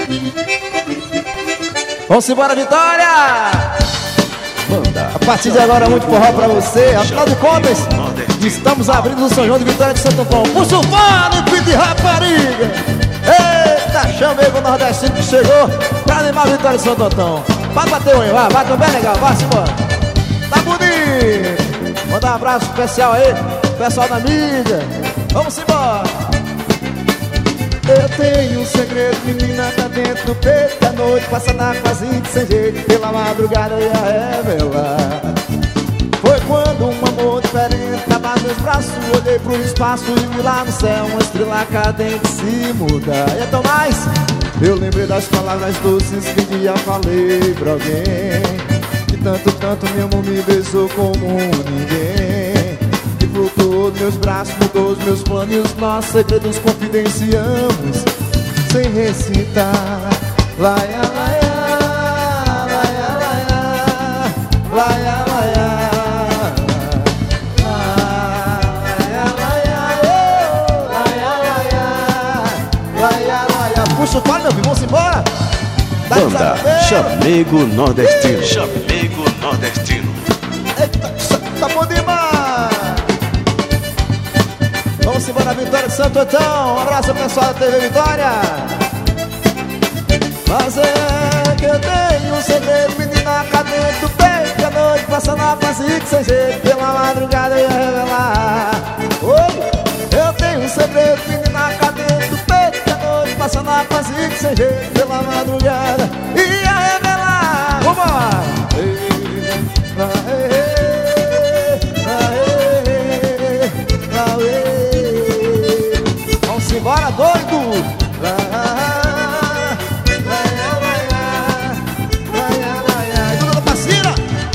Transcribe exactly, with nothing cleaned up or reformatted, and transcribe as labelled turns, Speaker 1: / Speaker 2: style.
Speaker 1: Vamos embora, Vitória!
Speaker 2: Banda.
Speaker 1: A partir de agora, muito forró pra você. Afinal de contas, estamos abrindo o São João de Vitória de Santo Antão. Por sulfano e de rapariga. Eita, chamego nordestino que chegou pra animar a Vitória de Santo Antão. Pode bater um, vai, bate um bem legal, vai-se embora. Tá bonito. Mandar um abraço especial aí, pessoal da mídia. Vamos embora.
Speaker 2: Eu tenho um segredo, menina, tá dentro do peito. A noite passa na quase sem jeito, pela madrugada eu ia revelar. Foi quando um amor diferente tava nos meus braços. Olhei pro espaço e vi lá no céu uma estrela cadente se mudar. E então mais, eu lembrei das palavras doces que um dia falei pra alguém, que tanto, tanto meu amor me beijou como ninguém. Flutuou nos meus braços, mudou os meus planos e os nossos segredos confidenciamos sem recitar. Laia, laia, laia, laia, laia, laia, laia, laia, laia, laia. Puxa o pau, meu filho, vamos embora.
Speaker 3: Banda Chamego Nordestino. Chamego Nordestino.
Speaker 1: Eita, tá bom demais. Vamos embora, Vitória de Santo Antão. Um abraço pessoal da T V Vitória. Mas é que eu tenho um segredo, menina, cá dentro do peito. Que a noite passa na fase que sem jeito, pela madrugada eu ia revelar. Oi, eu tenho um segredo, menina, cá dentro do peito. Que a noite passa na fase que sem jeito, pela madrugada ia revelar. Vambora!